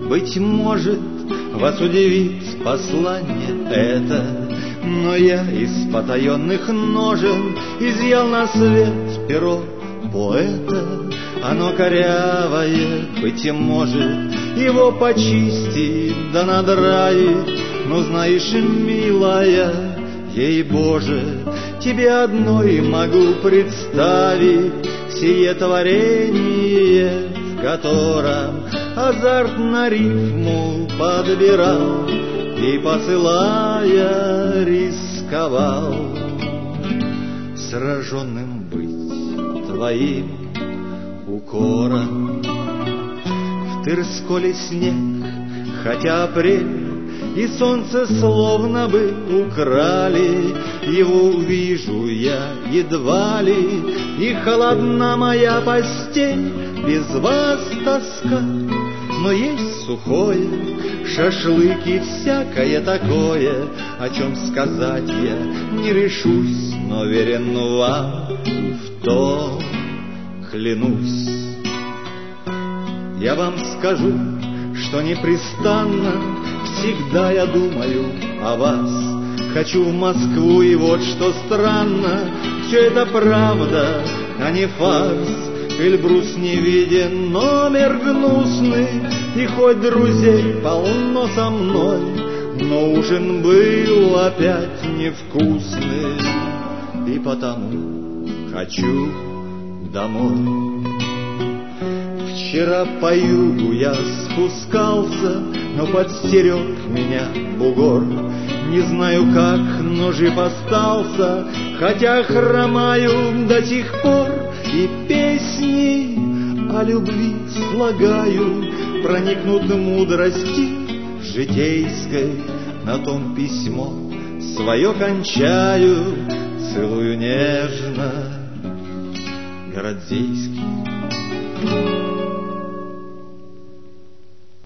Быть может, вас удивит послание это, но я из потаенных ножен изъял на свет перо поэта. Оно корявое, быть может, его почистит да надраит, но знаешь, милая, ей-боже, тебе одной могу представить сие творение, в котором азартно рифму подбирал и, посылая, рисковал. Сраженным быть твоим укором в Тырсколе снег, хотя апрель и солнце словно бы украли, его увижу я едва ли, и холодна моя постель, без вас тоска. Но есть сухое, шашлыки, всякое такое, о чем сказать я не решусь, но верен вам в том клянусь. Я вам скажу, что непрестанно всегда я думаю о вас. Хочу в Москву, и вот что странно, все это правда, а не фарс. Эльбрус не виден, номер гнусный, и хоть друзей полно со мной, но ужин был опять невкусный, и потому хочу домой. Вчера по югу я спускался, но подстерег меня бугор. Не знаю как, но жив остался, хотя хромаю до сих пор. И песни о любви слагаю, проникнут мудрости житейской. На том письмо свое кончаю, целую нежно, Городзейский.